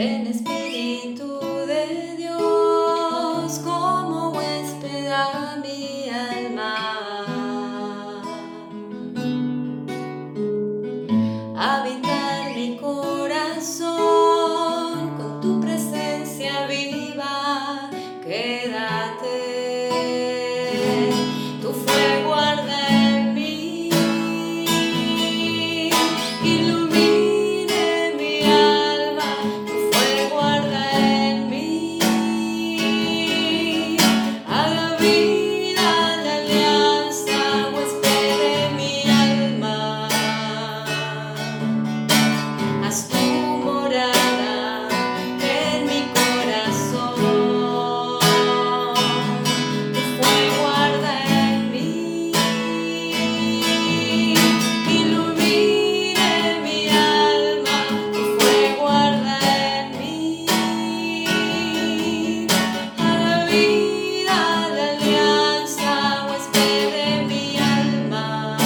en Espíritu de Dios, como huésped a mi alma. Habitar mi corazón con tu presencia viva, quédate. Tu fuego arde en mí, ilumine mi alma. Tu fuego arde en mí, haga vida la alianza, huésped de mi alma. Haz tu morada en mi corazón. Tu fuego arde en mí, ilumine mi alma. Tu fuego arde en mí, haga vida la alianza, huésped de mi alma.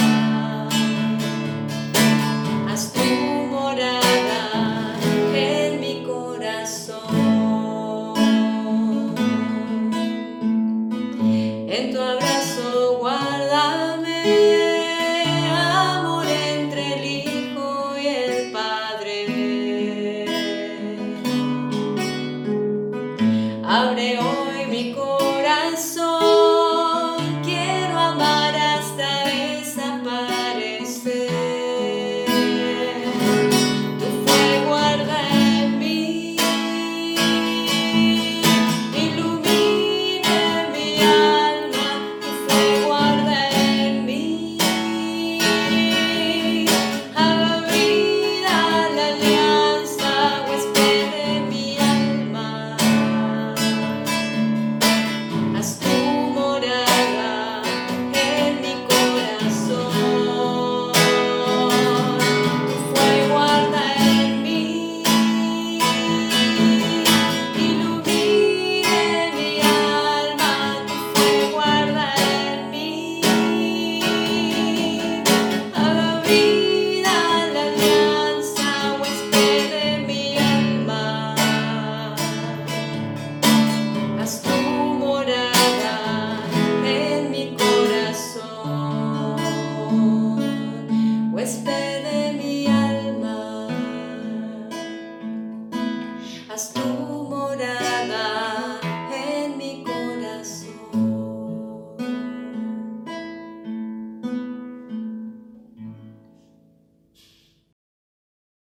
Haz tu morada en mi corazón. En tu abrazo guárdame, amor entre el Hijo y el Padre. Abre hoy mi corazón.